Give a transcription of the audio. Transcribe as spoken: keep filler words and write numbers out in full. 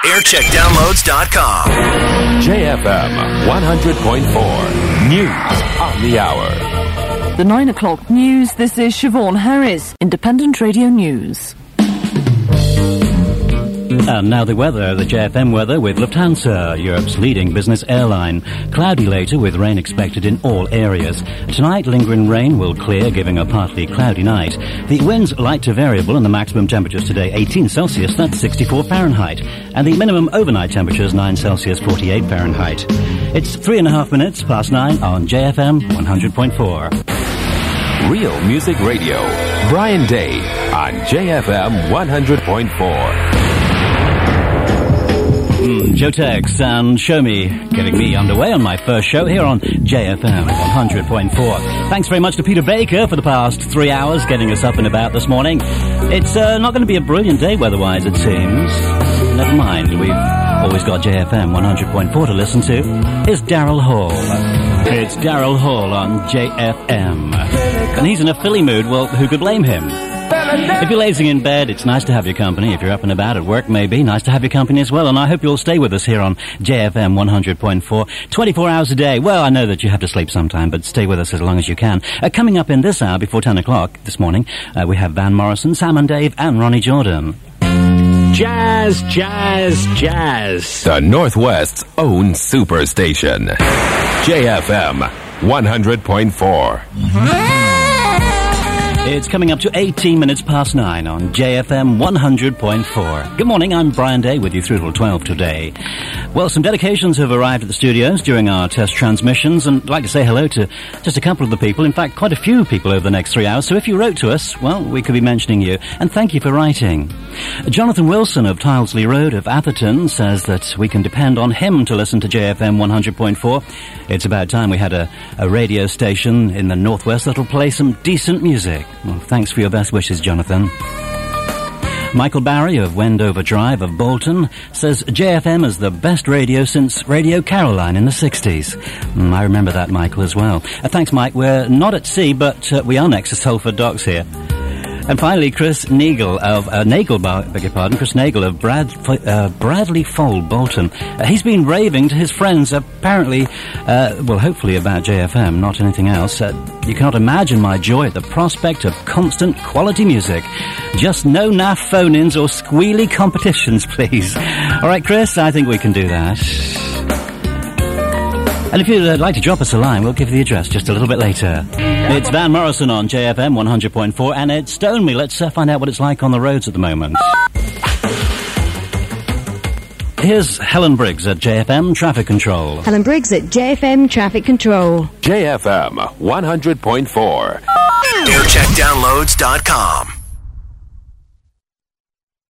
aircheck downloads dot com. J F M one hundred point four. News on the hour. The nine o'clock news. This is Siobhan Harris, Independent Radio News. And now the weather, the J F M weather with Lufthansa, Europe's leading business airline. Cloudy later with rain expected in all areas. Tonight, lingering rain will clear, giving a partly cloudy night. The winds light to variable and the maximum temperatures today eighteen Celsius, that's sixty-four Fahrenheit. And the minimum overnight temperatures nine Celsius, forty-eight Fahrenheit. It's three and a half minutes past nine on J F M one hundred point four. Real Music Radio. Brian Day on J F M one hundred point four. Mm, Joe Tex and Show Me, getting me underway on my first show here on J F M one hundred point four. Thanks very much to Peter Baker for the past three hours getting us up and about this morning. It's uh, not going to be a brilliant day weather-wise, it seems. Never mind, we've always got J F M one hundred point four to listen to. Here's Daryl Hall. It's Daryl Hall on J F M. And he's in a Philly mood, well, who could blame him? If you're lazing in bed, it's nice to have your company. If you're up and about at work, maybe, nice to have your company as well. And I hope you'll stay with us here on J F M one hundred point four, twenty-four hours a day. Well, I know that you have to sleep sometime, but stay with us as long as you can. Uh, coming up in this hour, before ten o'clock this morning, uh, we have Van Morrison, Sam and Dave, and Ronnie Jordan. Jazz, jazz, jazz. The Northwest's own superstation. J F M one hundred point four. It's coming up to eighteen minutes past nine on J F M one hundred point four. Good morning, I'm Brian Day with you through till twelve today. Well, some dedications have arrived at the studios during our test transmissions, and I'd like to say hello to just a couple of the people, in fact, quite a few people over the next three hours. So if you wrote to us, well, we could be mentioning you, and thank you for writing. Jonathan Wilson of Tylesley Road of Atherton says that we can depend on him to listen to J F M one hundred point four. It's about time we had a, a radio station in the Northwest that'll play some decent music. Well, thanks for your best wishes, Jonathan. Michael Barry of Wendover Drive of Bolton says J F M is the best radio since Radio Caroline in the sixties. Mm, I remember that, Michael, as well. Uh, thanks, Mike. We're not at sea, but uh, we are next to Salford Docks here. And finally, Chris Nagel of, uh, Nagel, beg your pardon, Chris Nagel of Brad, uh, Bradley Fold, Bolton. Uh, he's been raving to his friends, apparently, uh, well, hopefully about J F M, not anything else. Uh, you cannot imagine my joy at the prospect of constant quality music. Just no naff phone-ins or squealy competitions, please. All right, Chris, I think we can do that. And if you'd uh, like to drop us a line, we'll give you the address just a little bit later. It's Van Morrison on J F M one hundred point four, and it's Stone Me. Let's uh, find out what it's like on the roads at the moment. Here's Helen Briggs at J F M Traffic Control. Helen Briggs at J F M Traffic Control. J F M one hundred point four. aircheck downloads dot com.